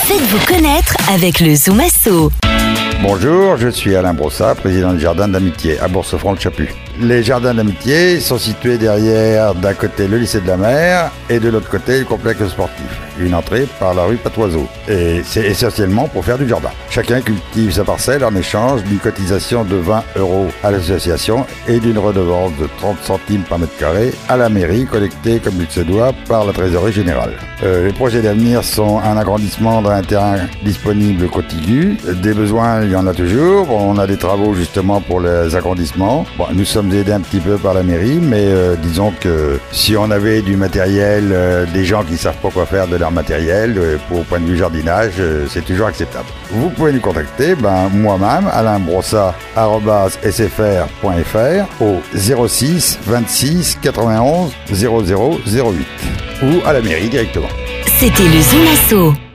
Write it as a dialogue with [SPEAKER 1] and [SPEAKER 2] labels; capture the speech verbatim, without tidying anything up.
[SPEAKER 1] Faites-vous connaître avec le Zoom Asso.
[SPEAKER 2] Bonjour, je suis Alain Brossat, président du Jardin d'Amitié à Bourse-Franc-le-Chaput. Les Jardins d'Amitié sont situés derrière, d'un côté, le lycée de la mer et de l'autre côté, le complexe sportif. Une entrée par la rue Patoiseau. Et c'est essentiellement pour faire du jardin. Chacun cultive sa parcelle en échange d'une cotisation de vingt euros à l'association et d'une redevance de trente centimes par mètre carré à la mairie, collectée comme il se doit par la trésorerie générale. Euh, les projets d'avenir sont un agrandissement d'un terrain disponible contigu. Des besoins, il y en a toujours. Bon, on a des travaux justement pour les agrandissements. Bon, nous sommes aidés un petit peu par la mairie, mais euh, disons que si on avait du matériel, euh, des gens qui savent pas quoi faire de leur matériel, euh, pour au point de vue jardinage, euh, c'est toujours acceptable. Vous pouvez nous contacter, ben, moi-même, alain brossat arobase s f r point f r au zéro six vingt-six quatre-vingt-onze zéro zéro zéro huit ou à la mairie directement.
[SPEAKER 1] C'était le Zoom Asso.